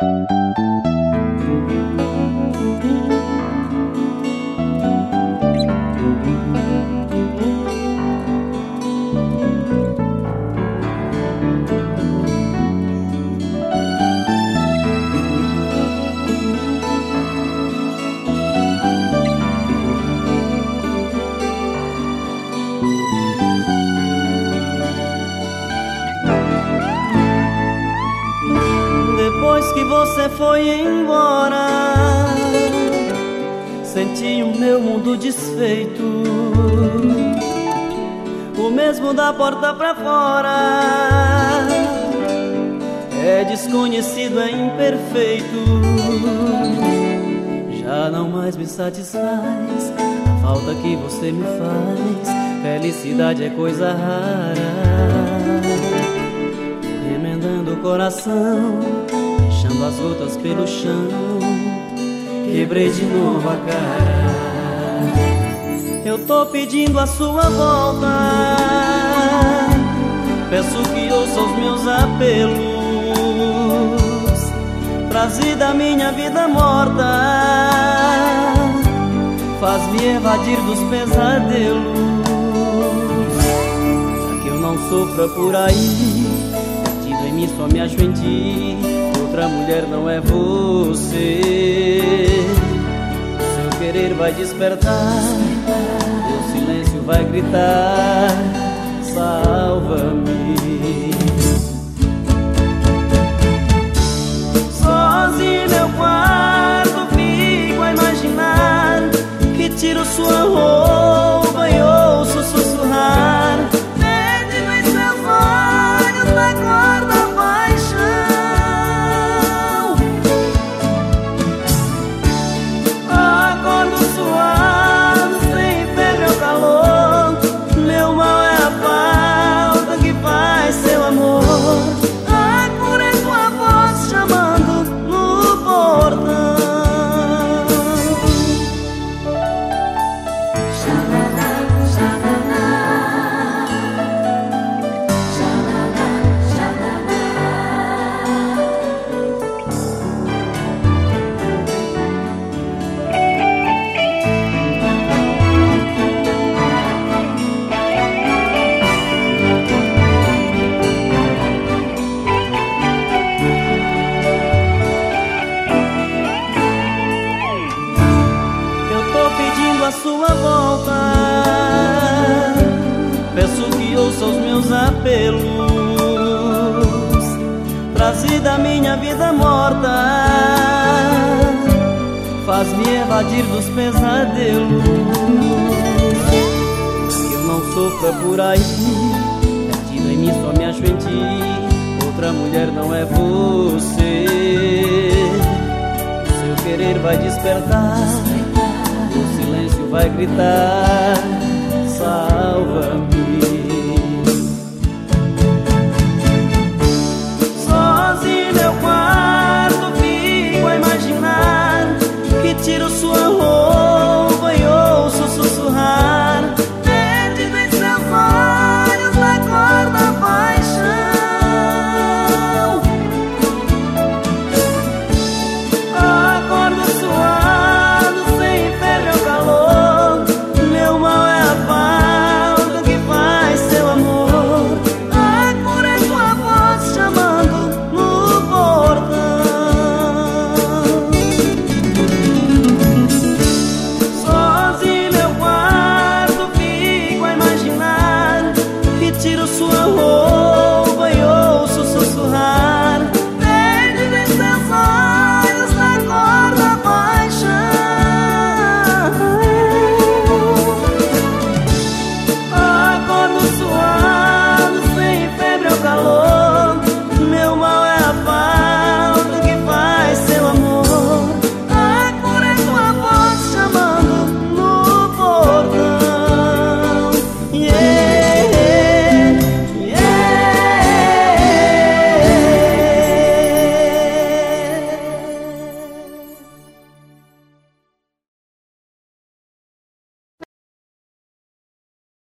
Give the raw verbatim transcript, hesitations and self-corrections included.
Depois que você foi embora, senti o meu mundo desfeito, o mesmo da porta pra fora. É desconhecido, é imperfeito, já não mais me satisfaz a falta que você me faz. Felicidade é coisa rara, remendando o coração, deixando as gotas pelo chão. Quebrei de novo a cara. Eu tô pedindo a sua volta, peço que ouça os meus apelos. Frase da minha vida morta, faz-me evadir dos pesadelos. Pra que eu não sofra por aí, perdido em mim só me acho em ti. Outra mulher não é você. Seu querer vai despertar, teu silêncio vai gritar: salva-me. Sozinho em meu quarto fico a imaginar que tiro sua roupa e ouço sussurrar, pedindo em seus olhos da cor da paixão. Acordo suado, sem febre ou calor. Meu mal é a falta que faz seu amor. A cura é tua voz chamando no portão. A sua volta, peço que ouça os meus apelos. Frase da minha vida morta, faz-me evadir dos pesadelos. Que eu não sofra por aí, perdido em mim só me acho em ti. Outra mulher não é você. Seu querer vai despertar, vai gritar: salva-me.